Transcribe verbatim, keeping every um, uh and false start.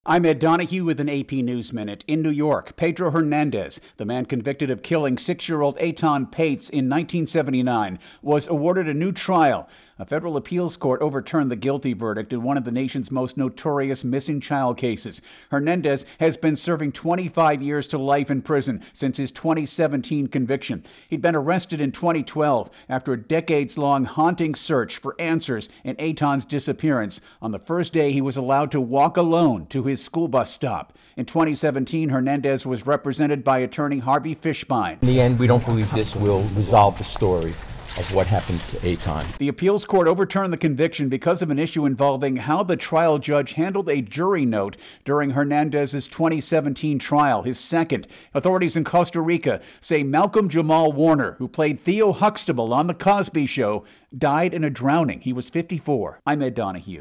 I'm Ed Donahue with an A P News Minute. In New York, Pedro Hernandez, the man convicted of killing six-year-old Eitan Pates in nineteen seventy-nine, was awarded a new trial. A federal appeals court overturned the guilty verdict in one of the nation's most notorious missing child cases. Hernandez has been serving twenty-five years to life in prison since his twenty seventeen conviction. He'd been arrested in twenty twelve after a decades-long haunting search for answers in Eitan's disappearance on the first day he was allowed to walk alone to his school bus stop. In twenty seventeen, Hernandez was represented by attorney Harvey Fishbein. In the end, we don't believe this will resolve the story of what happened to Eitan. The appeals court overturned the conviction because of an issue involving how the trial judge handled a jury note during Hernandez's twenty seventeen trial, his second. Authorities in Costa Rica say Malcolm Jamal Warner, who played Theo Huxtable on The Cosby Show, died in a drowning. He was fifty-four. I'm Ed Donahue.